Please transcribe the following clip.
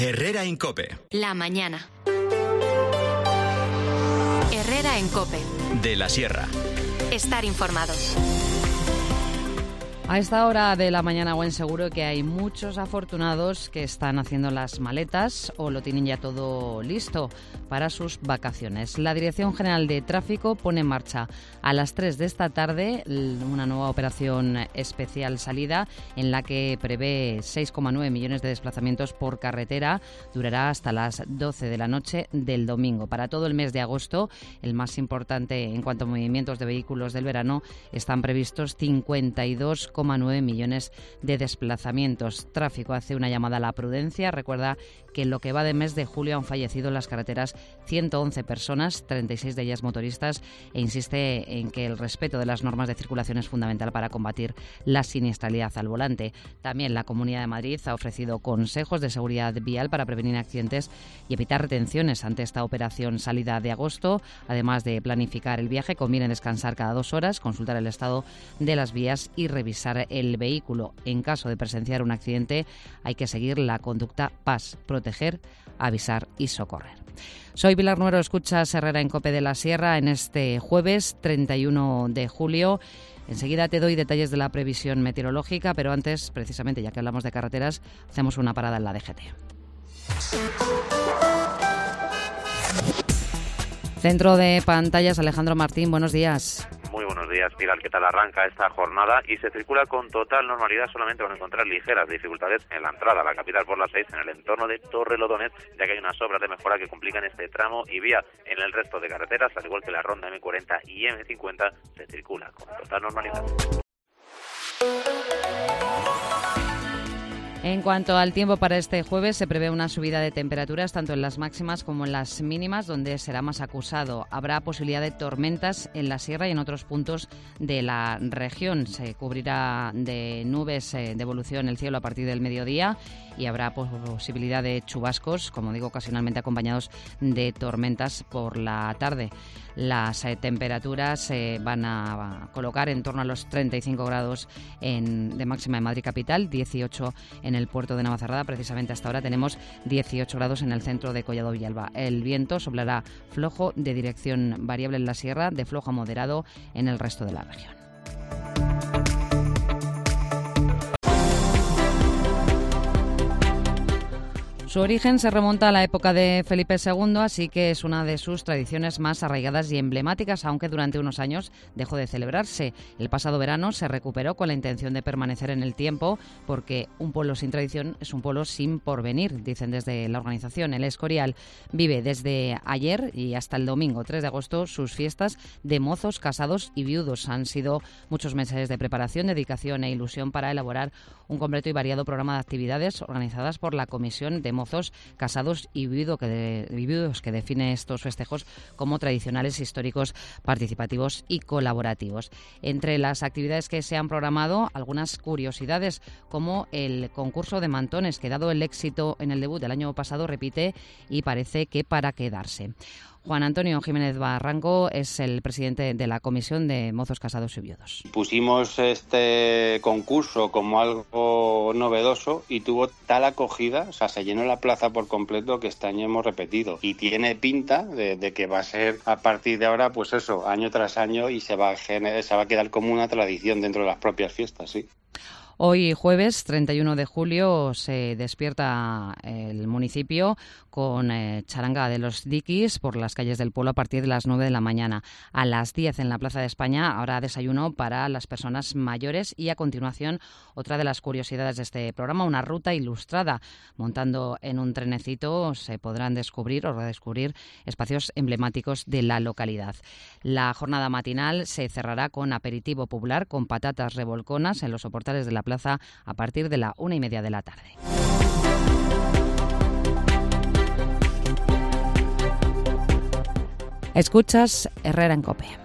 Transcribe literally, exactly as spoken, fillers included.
Herrera en COPE. La mañana. Herrera en COPE. De la Sierra. Estar informado. A esta hora de la mañana, buen seguro que hay muchos afortunados que están haciendo las maletas o lo tienen ya todo listo para sus vacaciones. La Dirección General de Tráfico pone en marcha a las tres de esta tarde una nueva operación especial salida en la que prevé seis coma nueve millones de desplazamientos por carretera. Durará hasta las doce de la noche del domingo. Para todo el mes de agosto, el más importante en cuanto a movimientos de vehículos del verano, están previstos cincuenta y dos coma nueve millones de desplazamientos. Tráfico hace una llamada a la prudencia. Recuerda que en lo que va de mes de julio han fallecido en las carreteras ciento once personas, treinta y seis de ellas motoristas, e insiste en que el respeto de las normas de circulación es fundamental para combatir la siniestralidad al volante. También la Comunidad de Madrid ha ofrecido consejos de seguridad vial para prevenir accidentes y evitar retenciones ante esta operación salida de agosto. Además de planificar el viaje, conviene descansar cada dos horas, consultar el estado de las vías y revisar el vehículo. En caso de presenciar un accidente, hay que seguir la conducta P A S, proteger, avisar y socorrer. Soy Pilar Nuero, escuchas Herrera en COPE de la Sierra en este jueves treinta y uno de julio. Enseguida te doy detalles de la previsión meteorológica, pero antes, precisamente ya que hablamos de carreteras, hacemos una parada en la D G T. Centro de pantallas, Alejandro Martín, buenos días. Muy buenos días, Pilar. ¿Qué tal arranca esta jornada? Y se circula con total normalidad. Solamente van a encontrar ligeras dificultades en la entrada a la capital por la seis en el entorno de Torrelodones, ya que hay unas obras de mejora que complican este tramo y vía. En el resto de carreteras, al igual que la ronda eme cuarenta y eme cincuenta, se circula con total normalidad. En cuanto al tiempo para este jueves, se prevé una subida de temperaturas tanto en las máximas como en las mínimas, donde será más acusado. Habrá posibilidad de tormentas en la sierra y en otros puntos de la región. Se cubrirá de nubes de evolución el cielo a partir del mediodía y habrá posibilidad de chubascos, como digo, ocasionalmente acompañados de tormentas por la tarde. Las eh, temperaturas se eh, van a colocar en torno a los treinta y cinco grados en, de máxima en Madrid capital, dieciocho en el puerto de Navacerrada. Precisamente hasta ahora tenemos dieciocho grados en el centro de Collado Villalba. El viento soplará flojo de dirección variable en la sierra, de flojo a moderado en el resto de la región. Su origen se remonta a la época de Felipe segundo, así que es una de sus tradiciones más arraigadas y emblemáticas, aunque durante unos años dejó de celebrarse. El pasado verano se recuperó con la intención de permanecer en el tiempo, porque un pueblo sin tradición es un pueblo sin porvenir, dicen desde la organización. El Escorial vive desde ayer y hasta el domingo tres de agosto sus fiestas de mozos, casados y viudos. Han sido muchos meses de preparación, dedicación e ilusión para elaborar un completo y variado programa de actividades organizadas por la Comisión de Mozos, Casados y Viudo que de, Viudos, que define estos festejos como tradicionales, históricos, participativos y colaborativos. Entre las actividades que se han programado, algunas curiosidades, como el concurso de mantones, que dado el éxito en el debut del año pasado, repite y parece que para quedarse. Juan Antonio Jiménez Barranco es el presidente de la Comisión de Mozos, Casados y Viudos. Pusimos este concurso como algo novedoso y tuvo tal acogida, o sea, se llenó la plaza por completo, que este año hemos repetido. Y tiene pinta de, de que va a ser a partir de ahora, pues eso, año tras año, y se va a generar, se va a quedar como una tradición dentro de las propias fiestas, sí. Hoy jueves treinta y uno de julio se despierta el municipio con eh, charanga de los diquis por las calles del pueblo a partir de las nueve de la mañana. A las diez en la Plaza de España habrá desayuno para las personas mayores y a continuación otra de las curiosidades de este programa, una ruta ilustrada. Montando en un trenecito se podrán descubrir o redescubrir espacios emblemáticos de la localidad. La jornada matinal se cerrará con aperitivo popular con patatas revolconas en los soportales de la plaza a partir de la una y media de la tarde. Escuchas Herrera en COPE.